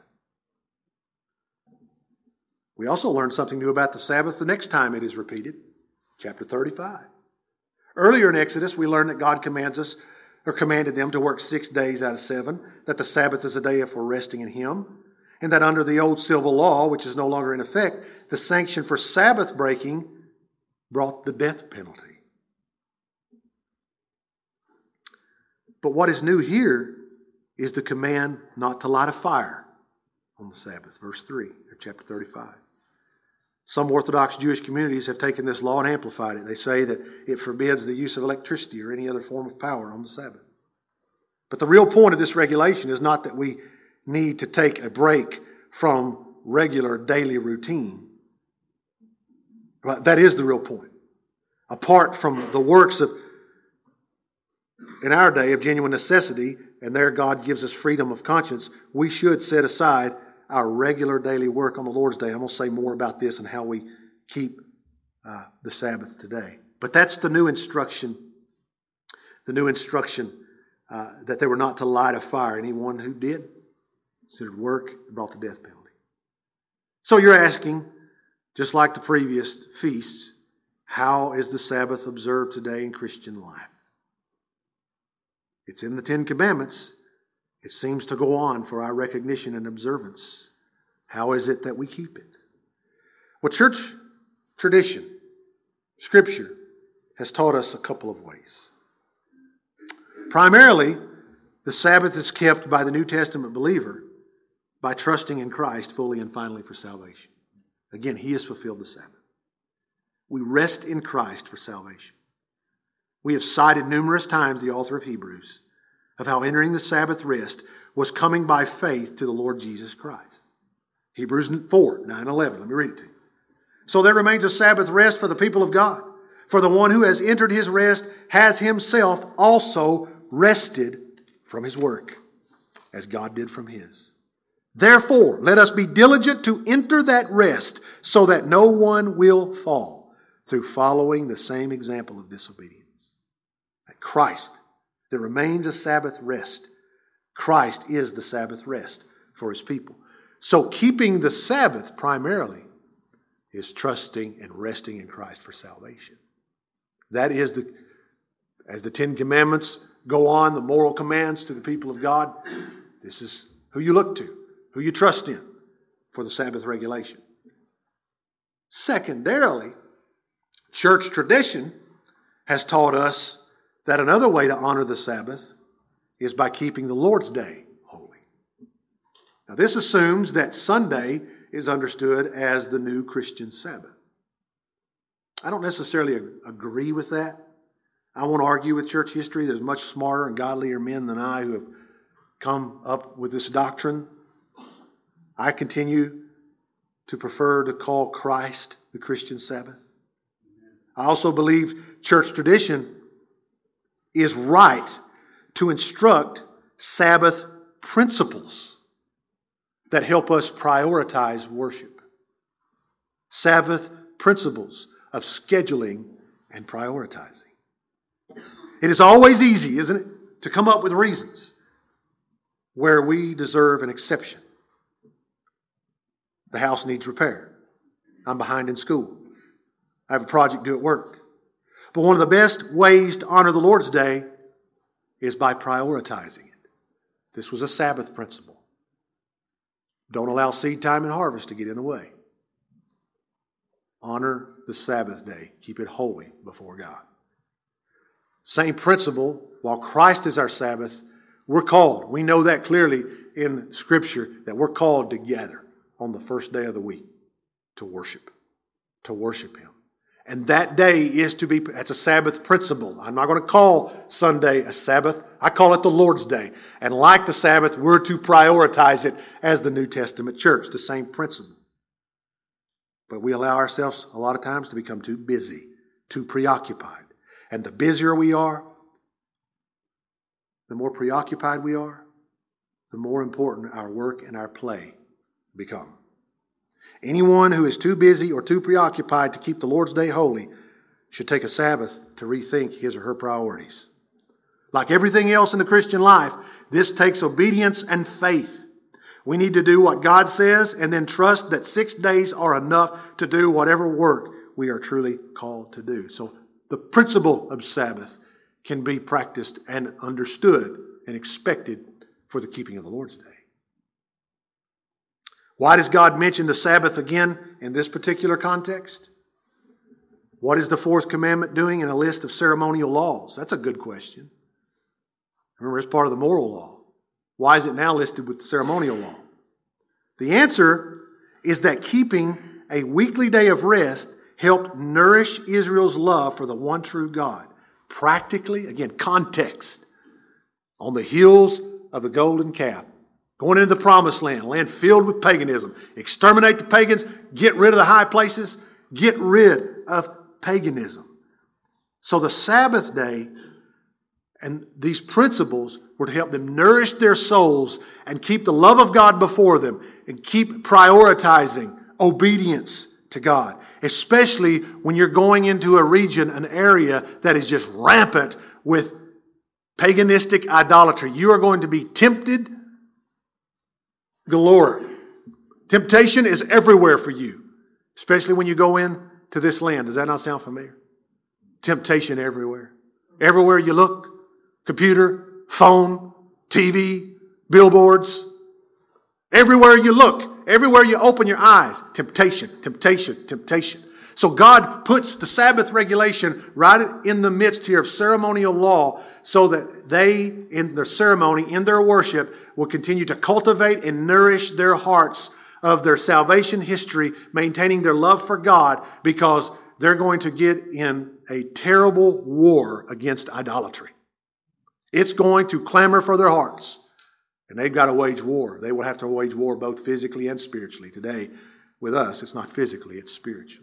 We also learn something new about the Sabbath the next time it is repeated, chapter thirty-five. Earlier in Exodus, we learned that God commands us, or commanded them to work six days out of seven, that the Sabbath is a day for resting in him, and that under the old civil law, which is no longer in effect, the sanction for Sabbath breaking brought the death penalty. But what is new here is the command not to light a fire on the Sabbath, verse three of chapter thirty-five. Some Orthodox Jewish communities have taken this law and amplified it. They say that it forbids the use of electricity or any other form of power on the Sabbath. But the real point of this regulation is not that we need to take a break from regular daily routine. But that is the real point. Apart from the works of, in our day, of genuine necessity, and there God gives us freedom of conscience, we should set aside our regular daily work on the Lord's Day. I'm going to say more about this and how we keep uh, the Sabbath today. But that's the new instruction, the new instruction uh, that they were not to light a fire. Anyone who did considered work and brought the death penalty. So you're asking, just like the previous feasts, how is the Sabbath observed today in Christian life? It's in the Ten Commandments. It seems to go on for our recognition and observance. How is it that we keep it? Well, church tradition, Scripture, has taught us a couple of ways. Primarily, the Sabbath is kept by the New Testament believer by trusting in Christ fully and finally for salvation. Again, he has fulfilled the Sabbath. We rest in Christ for salvation. We have cited numerous times the author of Hebrews of how entering the Sabbath rest was coming by faith to the Lord Jesus Christ. Hebrews four, nine, eleven. Let me read it to you. So there remains a Sabbath rest for the people of God. For the one who has entered his rest has himself also rested from his work, as God did from his. Therefore, let us be diligent to enter that rest, so that no one will fall through following the same example of disobedience. Christ, that remains a Sabbath rest. Christ is the Sabbath rest for his people. So keeping the Sabbath primarily is trusting and resting in Christ for salvation. That is the, as the Ten Commandments go on, the moral commands to the people of God, this is who you look to, who you trust in for the Sabbath regulation. Secondarily, church tradition has taught us that another way to honor the Sabbath is by keeping the Lord's Day holy. Now, this assumes that Sunday is understood as the new Christian Sabbath. I don't necessarily agree with that. I won't argue with church history. There's much smarter and godlier men than I who have come up with this doctrine. I continue to prefer to call Christ the Christian Sabbath. I also believe church tradition is right to instruct Sabbath principles that help us prioritize worship. Sabbath principles of scheduling and prioritizing. It is always easy, isn't it, to come up with reasons where we deserve an exception. The house needs repair. I'm behind in school. I have a project due at work. But one of the best ways to honor the Lord's Day is by prioritizing it. This was a Sabbath principle. Don't allow seed time and harvest to get in the way. Honor the Sabbath day. Keep it holy before God. Same principle, while Christ is our Sabbath, we're called. We know that clearly in Scripture that we're called to gather on the first day of the week to worship, to worship Him. And that day is to be, that's a Sabbath principle. I'm not going to call Sunday a Sabbath. I call it the Lord's Day. And like the Sabbath, we're to prioritize it as the New Testament church, the same principle. But we allow ourselves a lot of times to become too busy, too preoccupied. And the busier we are, the more preoccupied we are, the more important our work and our play become. Anyone who is too busy or too preoccupied to keep the Lord's Day holy should take a Sabbath to rethink his or her priorities. Like everything else in the Christian life, this takes obedience and faith. We need to do what God says and then trust that six days are enough to do whatever work we are truly called to do. So the principle of Sabbath can be practiced and understood and expected for the keeping of the Lord's Day. Why does God mention the Sabbath again in this particular context? What is the fourth commandment doing in a list of ceremonial laws? That's a good question. Remember, it's part of the moral law. Why is it now listed with the ceremonial law? The answer is that keeping a weekly day of rest helped nourish Israel's love for the one true God. Practically, again, context. On the hills of the golden calf. Going into the promised land, land filled with paganism. Exterminate the pagans, get rid of the high places, get rid of paganism. So the Sabbath day and these principles were to help them nourish their souls and keep the love of God before them and keep prioritizing obedience to God. Especially when you're going into a region, an area that is just rampant with paganistic idolatry. You are going to be tempted galore. Temptation is everywhere for you, especially when you go in to this land. Does that not sound familiar? Temptation everywhere. Everywhere you look, computer, phone, T V, billboards. Everywhere you look, everywhere you open your eyes, temptation, temptation, temptation. So God puts the Sabbath regulation right in the midst here of ceremonial law so that they, in their ceremony, in their worship, will continue to cultivate and nourish their hearts of their salvation history, maintaining their love for God, because they're going to get in a terrible war against idolatry. It's going to clamor for their hearts, and they've got to wage war. They will have to wage war both physically and spiritually. Today, with us, it's not physically, it's spiritually.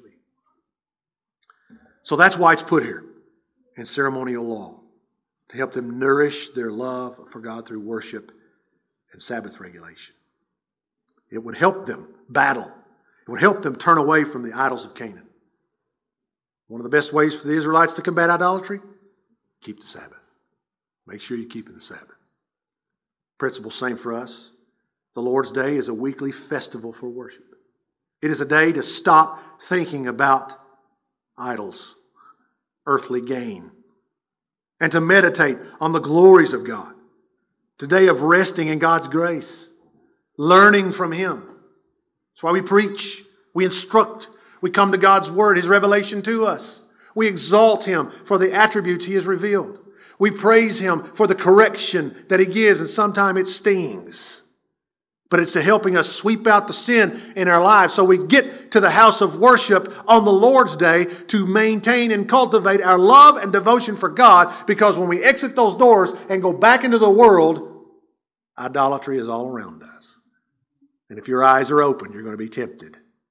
So that's why it's put here in ceremonial law, to help them nourish their love for God through worship and Sabbath regulation. It would help them battle. It would help them turn away from the idols of Canaan. One of the best ways for the Israelites to combat idolatry? Keep the Sabbath. Make sure you're keeping the Sabbath. Principle same for us. The Lord's Day is a weekly festival for worship. It is a day to stop thinking about idols, earthly gain, and to meditate on the glories of God. It's a day of resting in God's grace, learning from Him. That's why we preach, we instruct, we come to God's Word, His revelation to us. We exalt Him for the attributes He has revealed. We praise Him for the correction that He gives, and sometimes it stings. But it's to helping us sweep out the sin in our lives so we get to the house of worship on the Lord's Day to maintain and cultivate our love and devotion for God, because when we exit those doors and go back into the world, idolatry is all around us. And if your eyes are open, you're going to be tempted.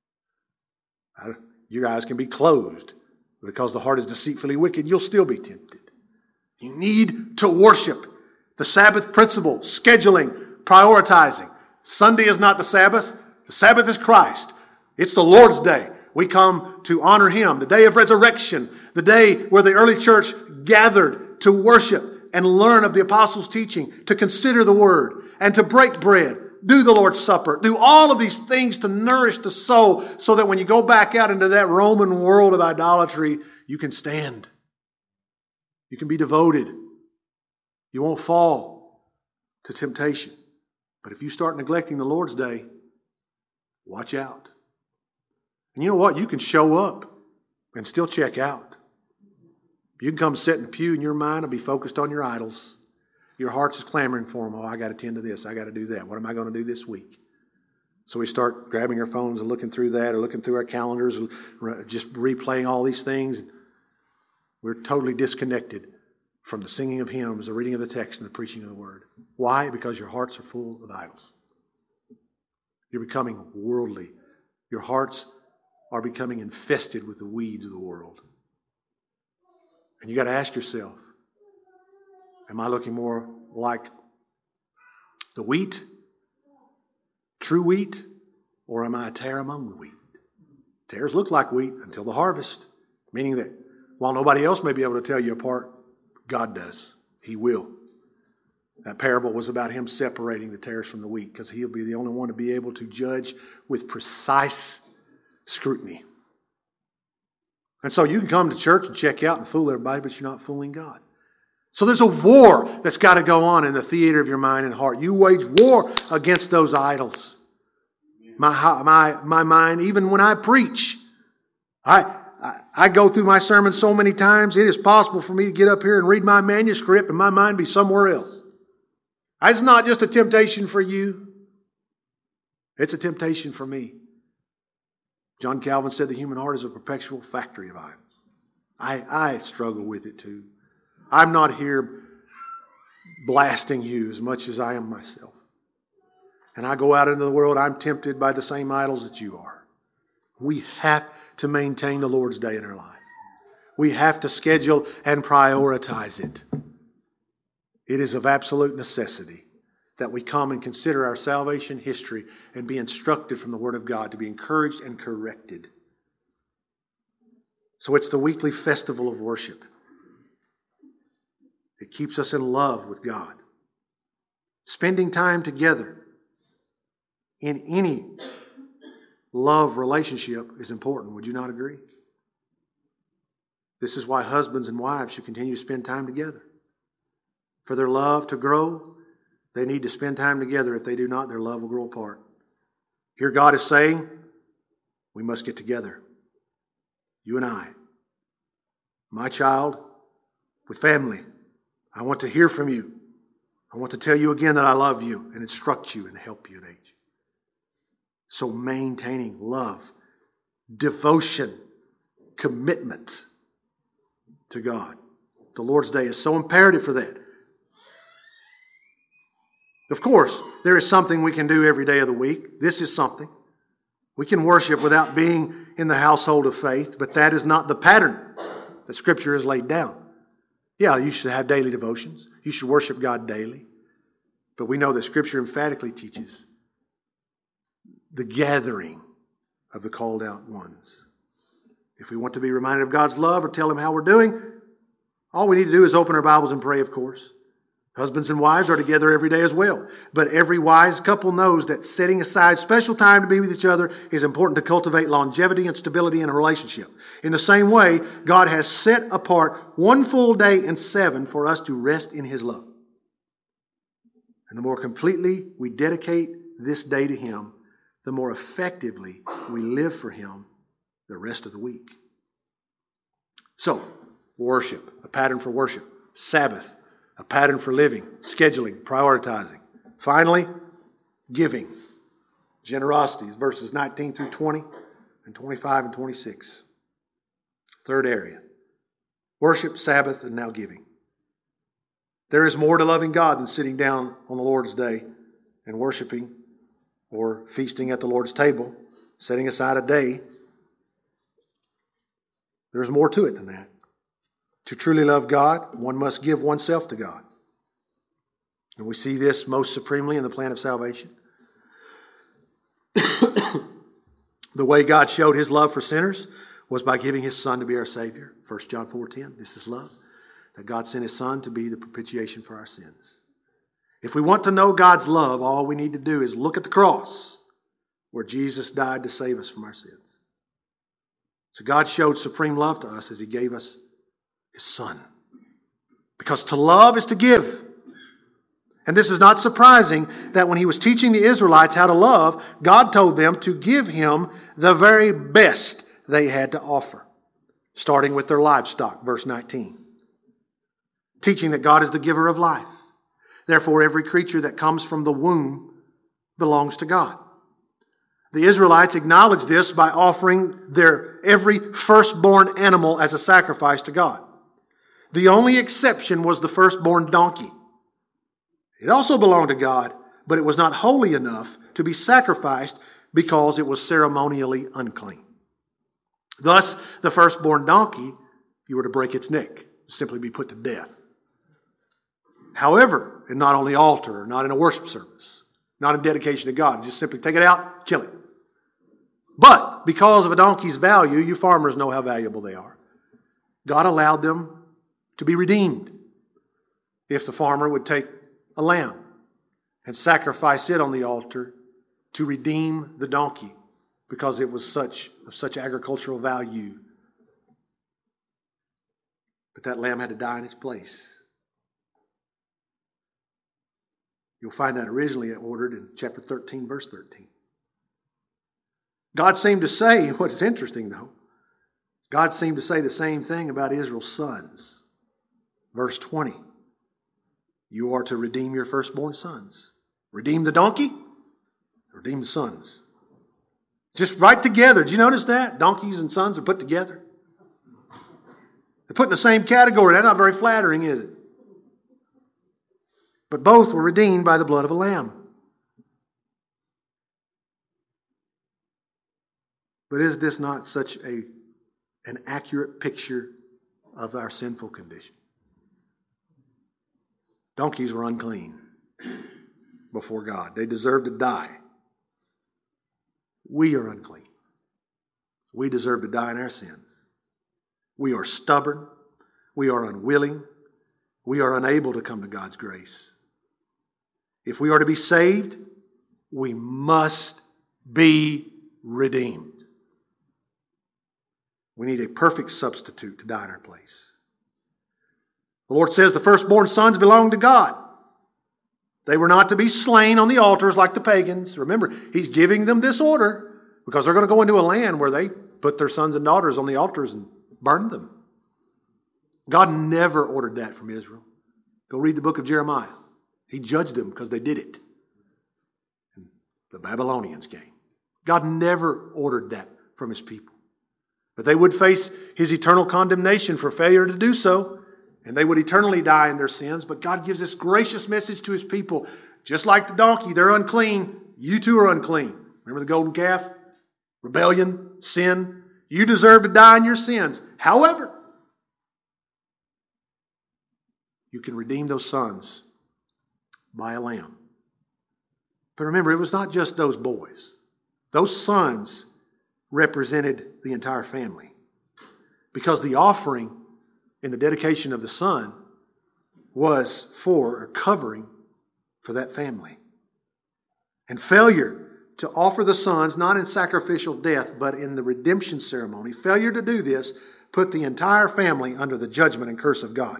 Your eyes can be closed because the heart is deceitfully wicked. You'll still be tempted. You need to worship. The Sabbath principle, scheduling, prioritizing. Sunday is not the Sabbath. The Sabbath is Christ. It's the Lord's Day. We come to honor Him. The day of resurrection. The day where the early church gathered to worship and learn of the apostles' teaching, to consider the Word, and to break bread, do the Lord's Supper, do all of these things to nourish the soul so that when you go back out into that Roman world of idolatry, you can stand. You can be devoted. You won't fall to temptation. But if you start neglecting the Lord's Day, watch out. And you know what? You can show up and still check out. You can come sit in the pew and your mind will be focused on your idols. Your heart's just clamoring for them. Oh, I got to tend to this. I got to do that. What am I going to do this week? So we start grabbing our phones and looking through that, or looking through our calendars, just replaying all these things. We're totally disconnected from the singing of hymns, the reading of the text, and the preaching of the Word. Why? Because your hearts are full of idols. You're becoming worldly. Your hearts are becoming infested with the weeds of the world. And you got to ask yourself, am I looking more like the wheat, true wheat, or am I a tare among the wheat? Tares look like wheat until the harvest, meaning that while nobody else may be able to tell you apart, God does. He will. That parable was about Him separating the tares from the wheat, because He'll be the only one to be able to judge with precise scrutiny. And so you can come to church and check out and fool everybody, but you're not fooling God. So there's a war that's got to go on in the theater of your mind and heart. You wage war against those idols. My, my, my mind, even when I preach, I, I, I go through my sermon so many times, it is possible for me to get up here and read my manuscript and my mind be somewhere else. It's not just a temptation for you. It's a temptation for me. John Calvin said the human heart is a perpetual factory of idols. I, I struggle with it too. I'm not here blasting you as much as I am myself. And I go out into the world, I'm tempted by the same idols that you are. We have to maintain the Lord's Day in our life. We have to schedule and prioritize it. It is of absolute necessity that we come and consider our salvation history and be instructed from the Word of God, to be encouraged and corrected. So it's the weekly festival of worship. It keeps us in love with God. Spending time together in any love relationship is important. Would you not agree? This is why husbands and wives should continue to spend time together. For their love to grow, they need to spend time together. If they do not, their love will grow apart. Here God is saying, we must get together. You and I. My child, with family. I want to hear from you. I want to tell you again that I love you and instruct you and help you in age. So maintaining love, devotion, commitment to God. The Lord's Day is so imperative for that. Of course, there is something we can do every day of the week. This is something. We can worship without being in the household of faith, but that is not the pattern that Scripture has laid down. Yeah, you should have daily devotions. You should worship God daily. But we know that Scripture emphatically teaches the gathering of the called out ones. If we want to be reminded of God's love or tell Him how we're doing, all we need to do is open our Bibles and pray, of course. Husbands and wives are together every day as well. But every wise couple knows that setting aside special time to be with each other is important to cultivate longevity and stability in a relationship. In the same way, God has set apart one full day in seven for us to rest in His love. And the more completely we dedicate this day to Him, the more effectively we live for Him the rest of the week. So, worship, a pattern for worship. Sabbath, a pattern for living, scheduling, prioritizing. Finally, giving. Generosity, verses nineteen through twenty and twenty-five and twenty-six. Third area. Worship, Sabbath, and now giving. There is more to loving God than sitting down on the Lord's day and worshiping or feasting at the Lord's table, setting aside a day. There's more to it than that. To truly love God, one must give oneself to God. And we see this most supremely in the plan of salvation. The way God showed His love for sinners was by giving His Son to be our Savior. First John four ten, this is love, that God sent His Son to be the propitiation for our sins. If we want to know God's love, all we need to do is look at the cross where Jesus died to save us from our sins. So God showed supreme love to us as He gave us His Son. Because to love is to give. And this is not surprising that when He was teaching the Israelites how to love, God told them to give Him the very best they had to offer. Starting with their livestock, verse nineteen. Teaching that God is the giver of life. Therefore, every creature that comes from the womb belongs to God. The Israelites acknowledged this by offering their every firstborn animal as a sacrifice to God. The only exception was the firstborn donkey. It also belonged to God, but it was not holy enough to be sacrificed because it was ceremonially unclean. Thus, the firstborn donkey, if you were to break its neck, would simply be put to death. However, in not on the altar, not in a worship service, not in dedication to God, just simply take it out, kill it. But because of a donkey's value, you farmers know how valuable they are. God allowed them to be redeemed. If the farmer would take a lamb and sacrifice it on the altar to redeem the donkey because it was such of such agricultural value. But that lamb had to die in its place. You'll find that originally ordered in chapter thirteen, verse thirteen. God seemed to say, what's interesting though, God seemed to say the same thing about Israel's sons. Verse twenty. You are to redeem your firstborn sons. Redeem the donkey, redeem the sons. Just right together. Did you notice that? Donkeys and sons are put together. They're put in the same category. That's not very flattering, is it? But both were redeemed by the blood of a lamb. But is this not such a, an accurate picture of our sinful condition? Donkeys were unclean before God. They deserved to die. We are unclean. We deserve to die in our sins. We are stubborn. We are unwilling. We are unable to come to God's grace. If we are to be saved, we must be redeemed. We need a perfect substitute to die in our place. The Lord says the firstborn sons belong to God. They were not to be slain on the altars like the pagans. Remember, He's giving them this order because they're going to go into a land where they put their sons and daughters on the altars and burn them. God never ordered that from Israel. Go read the book of Jeremiah. He judged them because they did it. And the Babylonians came. God never ordered that from His people. But they would face His eternal condemnation for failure to do so. And they would eternally die in their sins. But God gives this gracious message to His people. Just like the donkey, they're unclean. You too are unclean. Remember the golden calf? Rebellion, sin. You deserve to die in your sins. However, you can redeem those sons by a lamb. But remember, it was not just those boys. Those sons represented the entire family. Because the offering in the dedication of the son was for or covering for that family. And failure to offer the sons, not in sacrificial death, but in the redemption ceremony, failure to do this put the entire family under the judgment and curse of God.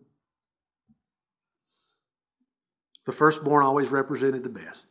The firstborn always represented the best.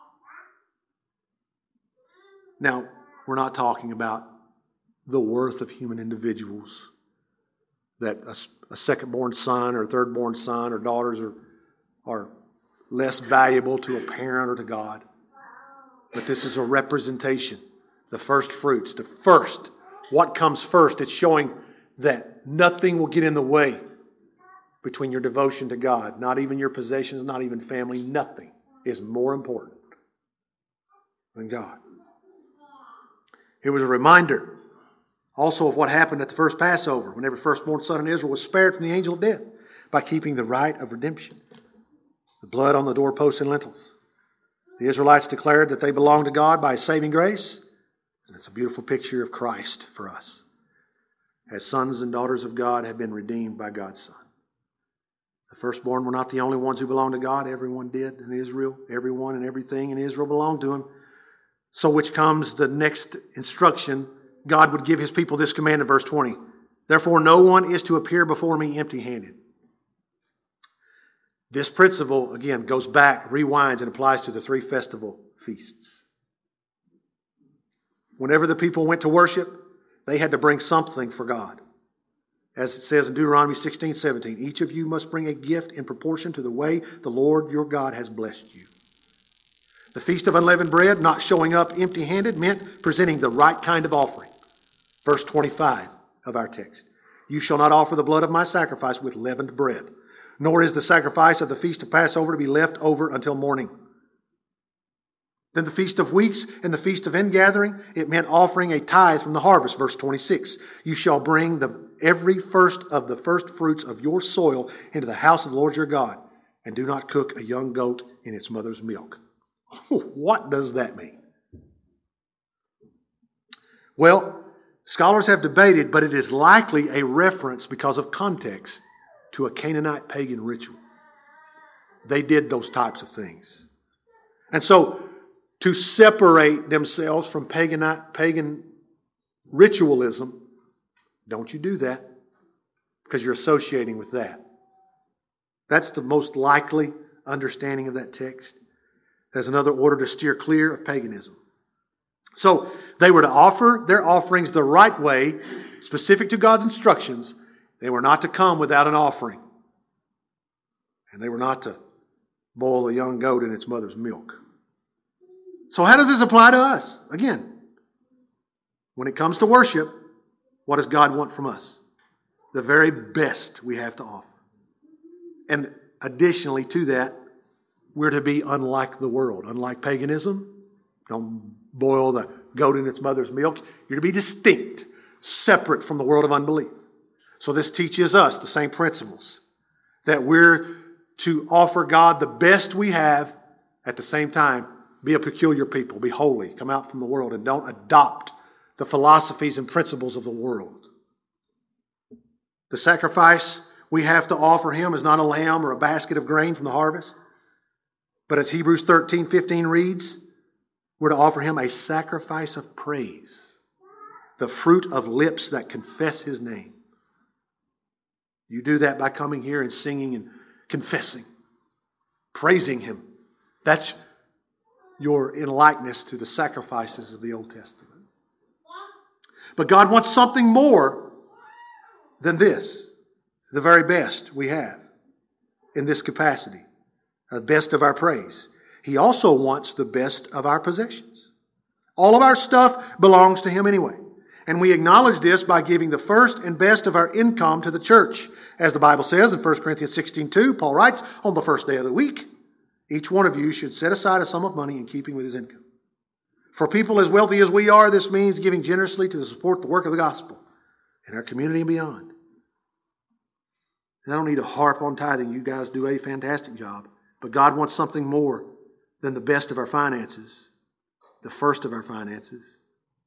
Now, we're not talking about the worth of human individuals, that a, a second-born son or third-born son or daughters are, are less valuable to a parent or to God. But this is a representation, the first fruits, the first. What comes first? It's showing that nothing will get in the way between your devotion to God. Not even your possessions, not even family. Nothing is more important than God. It was a reminder also of what happened at the first Passover, when every firstborn son in Israel was spared from the angel of death by keeping the rite of redemption. The blood on the doorposts and lintels. The Israelites declared that they belonged to God by saving grace. And it's a beautiful picture of Christ for us. As sons and daughters of God have been redeemed by God's Son. The firstborn were not the only ones who belonged to God. Everyone did in Israel. Everyone and everything in Israel belonged to Him. So which comes the next instruction. God would give His people this command in verse twenty. Therefore no one is to appear before me empty-handed. This principle, again, goes back, rewinds, and applies to the three festival feasts. Whenever the people went to worship, they had to bring something for God. As it says in Deuteronomy sixteen seventeen, each of you must bring a gift in proportion to the way the Lord your God has blessed you. The Feast of Unleavened Bread, not showing up empty-handed, meant presenting the right kind of offering. Verse twenty-five of our text. You shall not offer the blood of my sacrifice with leavened bread, nor is the sacrifice of the Feast of Passover to be left over until morning. Then the Feast of Weeks and the Feast of Ingathering, it meant offering a tithe from the harvest. Verse twenty-six, you shall bring the every first of the first fruits of your soil into the house of the Lord your God, and do not cook a young goat in its mother's milk. What does that mean? Well, scholars have debated, but it is likely a reference because of context to a Canaanite pagan ritual. They did those types of things. And so, to separate themselves from pagan, pagan ritualism, don't you do that, because you're associating with that. That's the most likely understanding of that text. There's another order to steer clear of paganism. So they were to offer their offerings the right way, specific to God's instructions. They were not to come without an offering. And they were not to boil a young goat in its mother's milk. So how does this apply to us? Again, when it comes to worship, what does God want from us? The very best we have to offer. And additionally to that, we're to be unlike the world. Unlike paganism, don't boil the goat in its mother's milk. You're to be distinct, separate from the world of unbelief. So this teaches us the same principles, that we're to offer God the best we have, at the same time, be a peculiar people, be holy, come out from the world, and don't adopt the philosophies and principles of the world. The sacrifice we have to offer Him is not a lamb or a basket of grain from the harvest, but as Hebrews thirteen fifteen reads, we're to offer Him a sacrifice of praise, the fruit of lips that confess His name. You do that by coming here and singing and confessing, praising Him. That's your in likeness to the sacrifices of the Old Testament. But God wants something more than this, the very best we have in this capacity, the best of our praise. He also wants the best of our possessions. All of our stuff belongs to Him anyway. And we acknowledge this by giving the first and best of our income to the church. As the Bible says in First Corinthians sixteen two, Paul writes, on the first day of the week, each one of you should set aside a sum of money in keeping with his income. For people as wealthy as we are, this means giving generously to support the work of the gospel in our community and beyond. And I don't need to harp on tithing. You guys do a fantastic job. But God wants something more than the best of our finances, the first of our finances.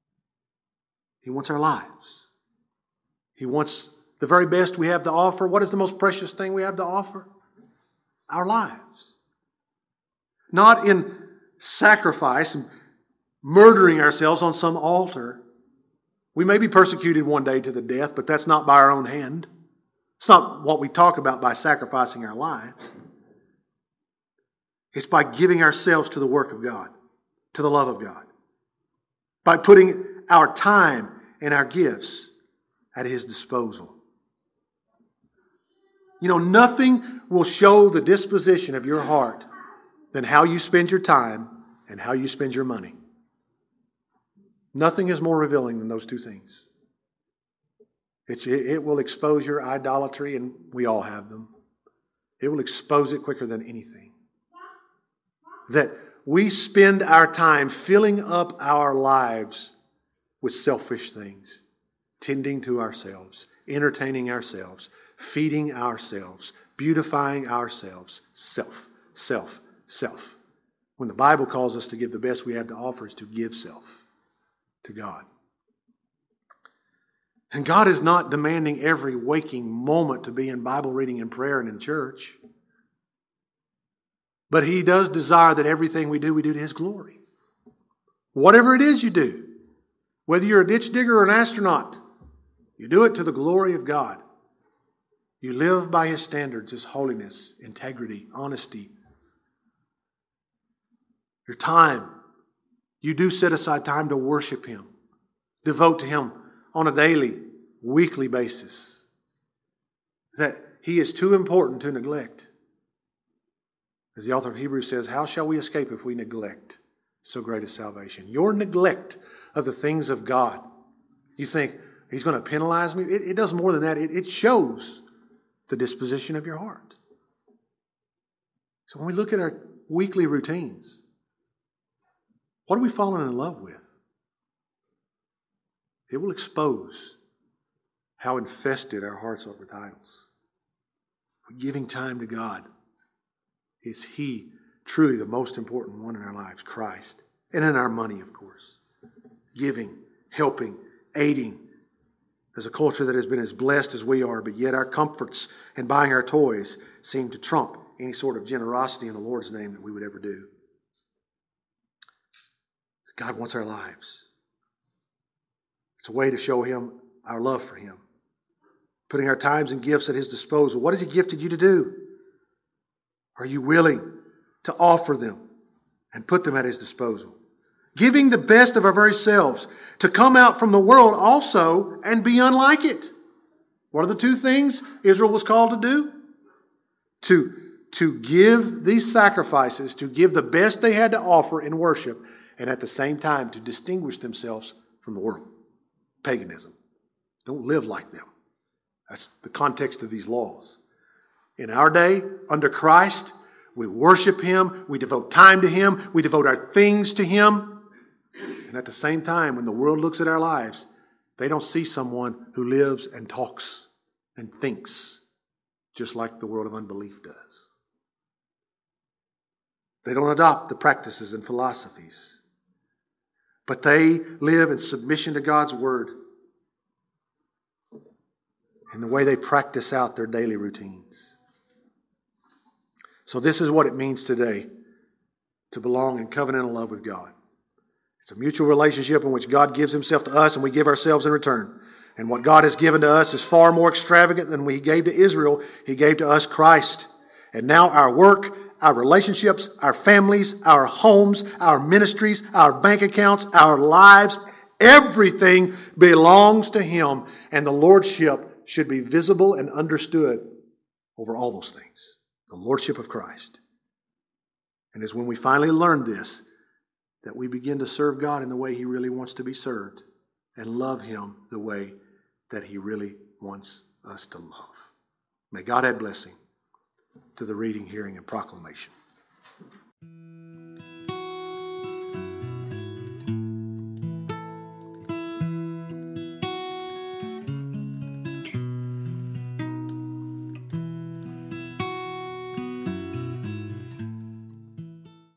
He wants our lives. He wants the very best we have to offer. What is the most precious thing we have to offer? our lives. Not in sacrifice and murdering ourselves on some altar. We may be persecuted one day to the death, but that's not by our own hand. It's not what we talk about by sacrificing our lives. It's by giving ourselves to the work of God, to the love of God. By putting our time and our gifts at His disposal. You know, nothing will show the disposition of your heart than how you spend your time and how you spend your money. Nothing is more revealing than those two things. It's, it will expose your idolatry, and we all have them. It will expose it quicker than anything. That we spend our time filling up our lives with selfish things, tending to ourselves, entertaining ourselves, feeding ourselves, beautifying ourselves. Self, self, self. When the Bible calls us to give the best we have to offer is to give self to God. And God is not demanding every waking moment to be in Bible reading and prayer and in church. But He does desire that everything we do, we do to His glory. Whatever it is you do, whether you're a ditch digger or an astronaut, you do it to the glory of God. You live by His standards, His holiness, integrity, honesty. Your time, you do set aside time to worship Him, devote to Him on a daily, weekly basis. That He is too important to neglect. As the author of Hebrews says, how shall we escape if we neglect so great a salvation? Your neglect of the things of God. You think, He's going to penalize me? It, it does more than that. It, it shows the disposition of your heart. So when we look at our weekly routines, what are we falling in love with? It will expose how infested our hearts are with idols. We're giving time to God. Is He truly the most important one in our lives? Christ. And in our money, of course. Giving, helping, aiding. There's a culture that has been as blessed as we are, but yet our comforts and buying our toys seem to trump any sort of generosity in the Lord's name that we would ever do. God wants our lives. It's a way to show Him our love for Him. Putting our times and gifts at His disposal. What has He gifted you to do? Are you willing to offer them and put them at His disposal? Giving the best of our very selves to come out from the world also and be unlike it. What are the two things Israel was called to do? To, to give these sacrifices, to give the best they had to offer in worship, and at the same time to distinguish themselves from the world. Paganism. Don't live like them. That's the context of these laws. In our day, under Christ, we worship Him, we devote time to Him, we devote our things to Him. And at the same time, when the world looks at our lives, they don't see someone who lives and talks and thinks just like the world of unbelief does. They don't adopt the practices and philosophies, but they live in submission to God's Word in the way they practice out their daily routines. So this is what it means today to belong in covenantal love with God. It's a mutual relationship in which God gives Himself to us and we give ourselves in return. And what God has given to us is far more extravagant than He gave to Israel. He gave to us Christ. And now our work, our relationships, our families, our homes, our ministries, our bank accounts, our lives, everything belongs to Him. And the Lordship should be visible and understood over all those things. The Lordship of Christ. And it's when we finally learn this that we begin to serve God in the way He really wants to be served and love Him the way that He really wants us to love. May God add blessing to the reading, hearing, and proclamation